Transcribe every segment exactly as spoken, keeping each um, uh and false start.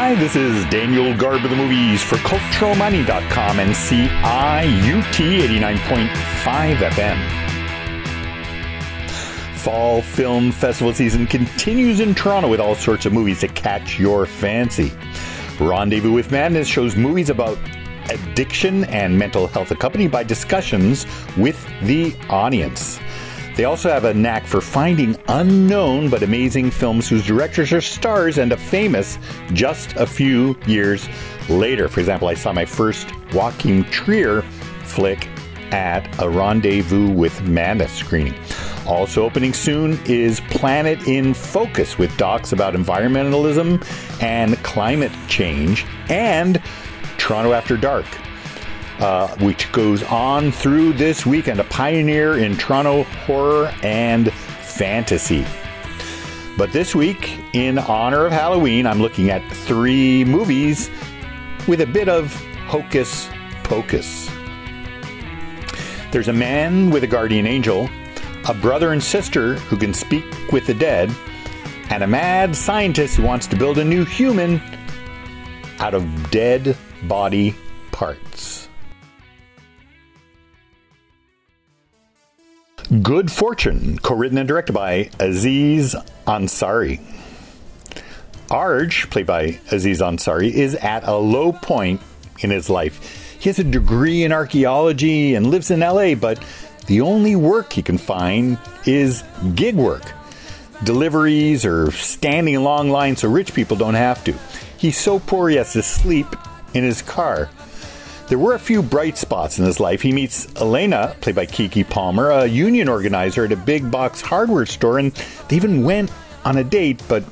Hi, this is Daniel Garb of the Movies for Cultural Money dot com and C I U T eighty-nine point five F M. Fall Film Festival season continues in Toronto with all sorts of movies to catch your fancy. Rendezvous with Madness shows movies about addiction and mental health accompanied by discussions with the audience. They also have a knack for finding unknown but amazing films whose directors are stars and are famous just a few years later. For example, I saw my first Joachim Trier flick at a Rendezvous with Madness screening. Also opening soon is Planet in Focus with docs about environmentalism and climate change, and Toronto After Dark, Uh, which goes on through this weekend, a pioneer in Toronto horror and fantasy. But this week, in honor of Halloween, I'm looking at three movies with a bit of hocus pocus. There's a man with a guardian angel, a brother and sister who can speak with the dead, and a mad scientist who wants to build a new human out of dead body parts. Good Fortune, co-written and directed by Aziz Ansari. Arj, played by Aziz Ansari, is at a low point in his life. He has a degree in archaeology and lives in L A, but the only work he can find is gig work. Deliveries or standing in long lines so rich people don't have to. He's so poor he has to sleep in his car. There were a few bright spots in his life. He meets Elena, played by Keke Palmer, a union organizer at a big box hardware store, and they even went on a date, but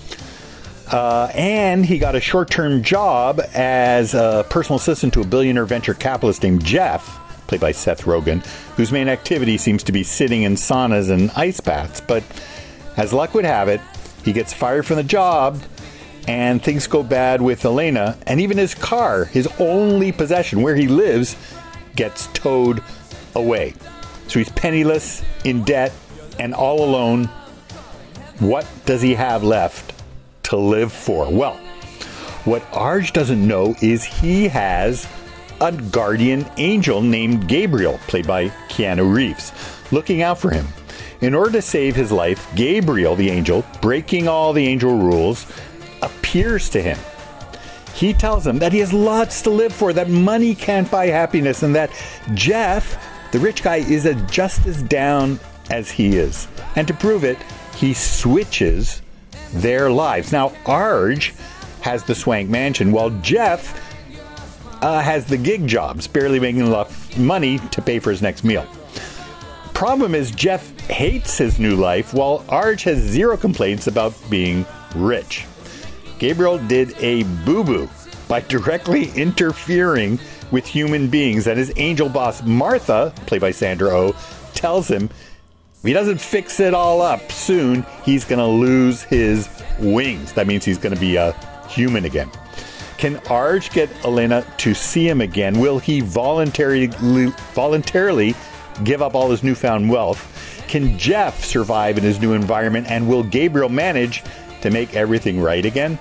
uh, and he got a short-term job as a personal assistant to a billionaire venture capitalist named Jeff, played by Seth Rogen, whose main activity seems to be sitting in saunas and ice baths. But as luck would have it, he gets fired from the job, and things go bad with Elena, and even his car, his only possession, where he lives, gets towed away. So he's penniless, in debt, and all alone. What does he have left to live for? Well, what Arj doesn't know is he has a guardian angel named Gabriel, played by Keanu Reeves, looking out for him. In order to save his life, Gabriel, the angel, breaking all the angel rules, appears to him. He tells him that he has lots to live for, that money can't buy happiness, and that Jeff, the rich guy, is a just as down as he is. And to prove it, he switches their lives. Now, Arj has the swank mansion, while Jeff uh, has the gig jobs, barely making enough money to pay for his next meal. Problem is, Jeff hates his new life, while Arj has zero complaints about being rich. Gabriel did a boo-boo by directly interfering with human beings, and his angel boss, Martha, played by Sandra Oh, tells him if he doesn't fix it all up soon, he's going to lose his wings. That means he's going to be a human again. Can Arj get Elena to see him again? Will he voluntarily, voluntarily give up all his newfound wealth? Can Jeff survive in his new environment? And will Gabriel manage to make everything right again?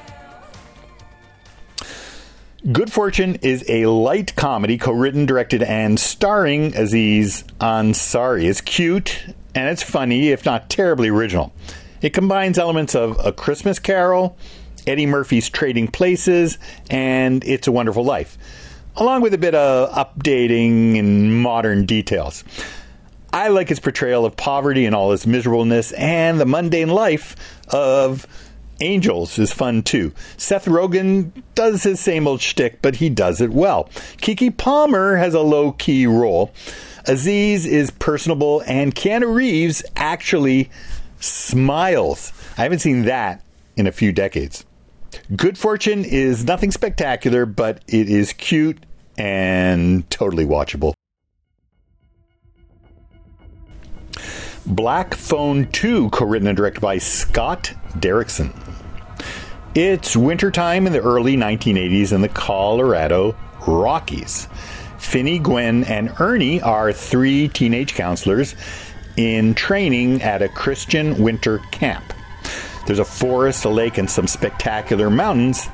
Good Fortune is a light comedy co-written, directed, and starring Aziz Ansari. It's cute and it's funny, if not terribly original. It combines elements of A Christmas Carol, Eddie Murphy's Trading Places, and It's a Wonderful Life, along with a bit of updating and modern details. I like his portrayal of poverty and all its miserableness, and the mundane life of angels is fun too. Seth Rogen does his same old shtick, but he does it well. Keke Palmer has a low-key role. Aziz is personable, and Keanu Reeves actually smiles. I haven't seen that in a few decades. Good Fortune is nothing spectacular, but it is cute and totally watchable. Black Phone two, co-written and directed by Scott Derrickson. It's wintertime in the early nineteen eighties in the Colorado Rockies. Finny, Gwen, and Ernie are three teenage counselors in training at a Christian winter camp. There's a forest, a lake, and some spectacular mountains,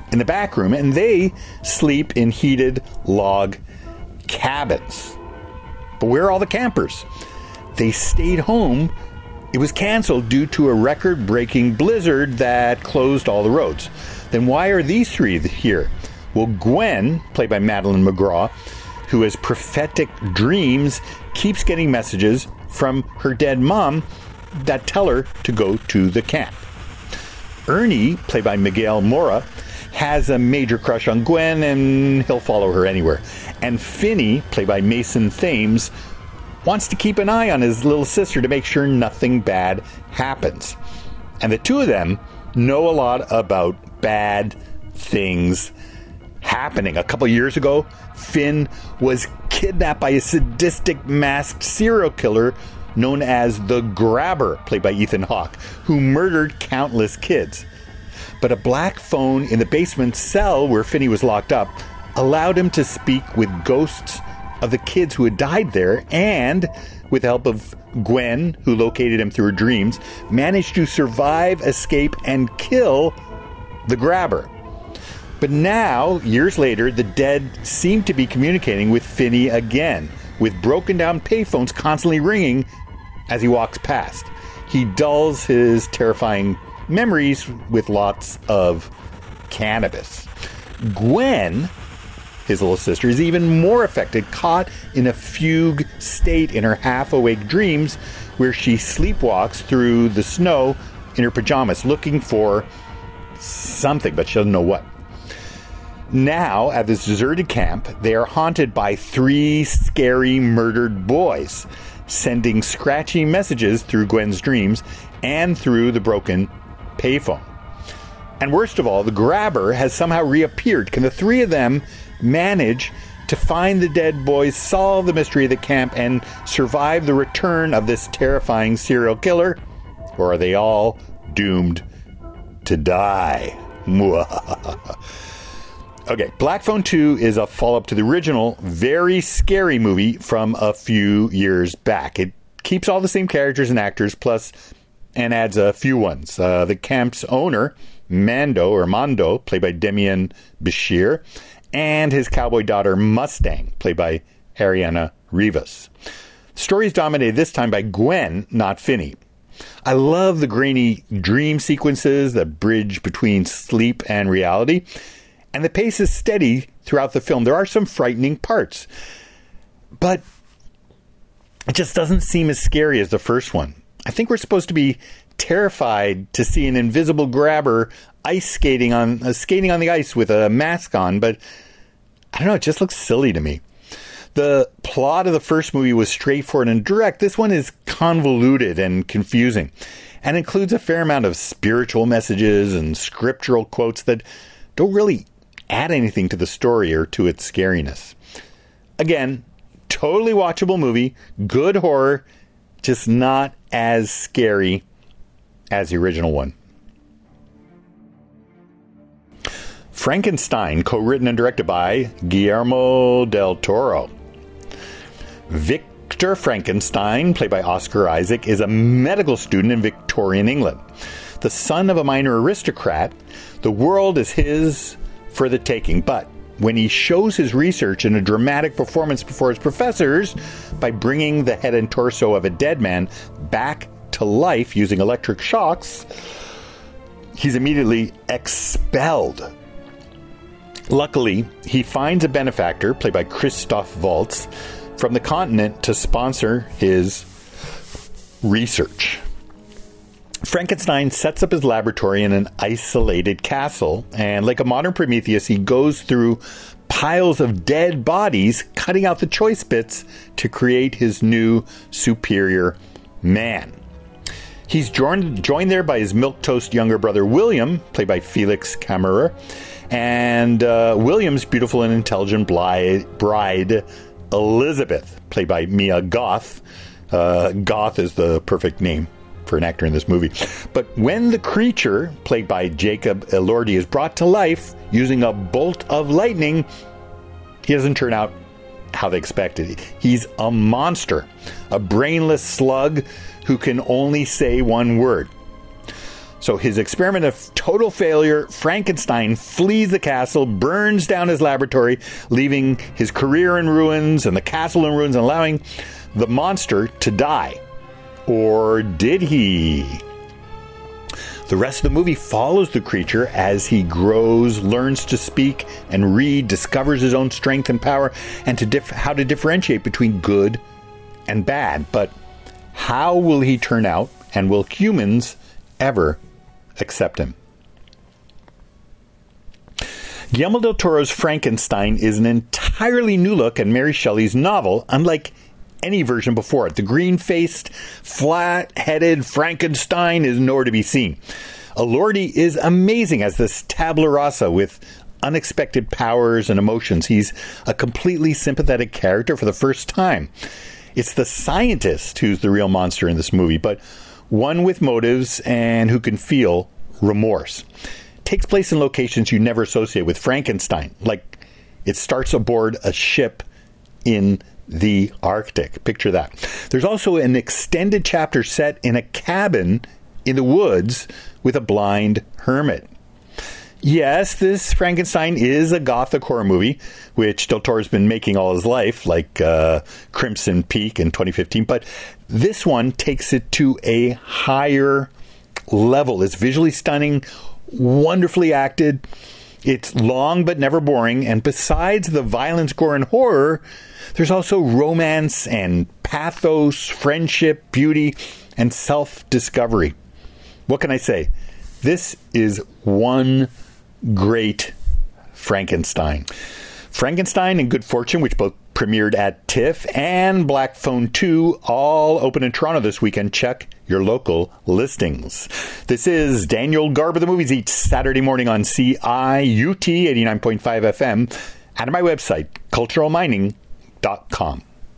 in the back room, and they sleep in heated log cabins. But where are all the campers? They stayed home. It was canceled due to a record-breaking blizzard that closed all the roads. Then why are these three here? Well, Gwen, played by Madeline McGraw, who has prophetic dreams, keeps getting messages from her dead mom that tell her to go to the camp. Ernie, played by Miguel Mora, has a major crush on Gwen and he'll follow her anywhere. And Finney, played by Mason Thames, wants to keep an eye on his little sister to make sure nothing bad happens. And the two of them know a lot about bad things happening. A couple years ago, Finn was kidnapped by a sadistic masked serial killer known as the Grabber, played by Ethan Hawke, who murdered countless kids. But a black phone in the basement cell where Finney was locked up allowed him to speak with ghosts of the kids who had died there, and with the help of Gwen, who located him through her dreams, managed to survive, escape, and kill the Grabber. But now, years later, the dead seem to be communicating with Finney again, with broken down payphones constantly ringing as he walks past. He dulls his terrifying memories with lots of cannabis. Gwen, his little sister, is even more affected, caught in a fugue state in her half-awake dreams where she sleepwalks through the snow in her pajamas looking for something, but she doesn't know what. Now, at this deserted camp, they are haunted by three scary murdered boys, sending scratchy messages through Gwen's dreams and through the broken payphone. And worst of all, the Grabber has somehow reappeared. Can the three of them manage to find the dead boys, solve the mystery of the camp, and survive the return of this terrifying serial killer? Or are they all doomed to die? Okay, Black Phone two is a follow-up to the original, very scary movie from a few years back. It keeps all the same characters and actors, plus, and adds a few ones. Uh, the camp's owner, Mando, or Mondo, played by Demian Bashir, and his cowboy daughter, Mustang, played by Ariana Rivas. The story is dominated this time by Gwen, not Finney. I love the grainy dream sequences that bridge between sleep and reality. And the pace is steady throughout the film. There are some frightening parts, but it just doesn't seem as scary as the first one. I think we're supposed to be terrified to see an invisible Grabber ice skating on uh, skating on the ice with a mask on, but I don't know, it just looks silly to me. The plot of the first movie was straightforward and direct. This one is convoluted and confusing, and includes a fair amount of spiritual messages and scriptural quotes that don't really add anything to the story or to its scariness. Again, totally watchable movie, good horror, just not as scary as the original one. Frankenstein, co-written and directed by Guillermo del Toro. Victor Frankenstein, played by Oscar Isaac, is a medical student in Victorian England. The son of a minor aristocrat, the world is his for the taking, but when he shows his research in a dramatic performance before his professors by bringing the head and torso of a dead man back to life using electric shocks, he's immediately expelled. Luckily, he finds a benefactor, played by Christoph Waltz, from the continent to sponsor his research. Frankenstein sets up his laboratory in an isolated castle, and like a modern Prometheus, he goes through piles of dead bodies, cutting out the choice bits to create his new superior man. He's joined, joined there by his milquetoast younger brother William, played by Felix Kammerer, and uh, William's beautiful and intelligent bride Elizabeth, played by Mia Goth. Uh, Goth is the perfect name for an actor in this movie. But when the creature, played by Jacob Elordi, is brought to life using a bolt of lightning, he doesn't turn out how they expected. He's a monster, a brainless slug who can only say one word. So his experiment of total failure, Frankenstein flees the castle, burns down his laboratory, leaving his career in ruins and the castle in ruins, and allowing the monster to die. Or did he? The rest of the movie follows the creature as he grows, learns to speak and read, discovers his own strength and power, and to dif- how to differentiate between good and bad. But how will he turn out, and will humans ever accept him? Guillermo del Toro's Frankenstein is an entirely new look at Mary Shelley's novel, unlike any version before it. The green-faced, flat-headed Frankenstein is nowhere to be seen. Elordi is amazing as this tabula rasa with unexpected powers and emotions. He's a completely sympathetic character for the first time. It's the scientist who's the real monster in this movie, but one with motives and who can feel remorse. It takes place in locations you never associate with Frankenstein, like it starts aboard a ship in the Arctic. Picture that. There's also an extended chapter set in a cabin in the woods with a blind hermit. Yes, this Frankenstein is a gothic horror movie, which Del Toro's been making all his life, like uh, Crimson Peak in twenty fifteen, but this one takes it to a higher level. It's visually stunning, wonderfully acted. It's long but never boring, and besides the violence, gore, and horror, there's also romance and pathos, friendship, beauty, and self-discovery. What can I say? This is one great Frankenstein. Frankenstein and Good Fortune, which both premiered at TIFF, and Black Phone two, all open in Toronto this weekend. Check your local listings. This is Daniel Garber, the Movies, each Saturday morning on C I U T eighty-nine point five F M, and on my website, cultural mining dot com.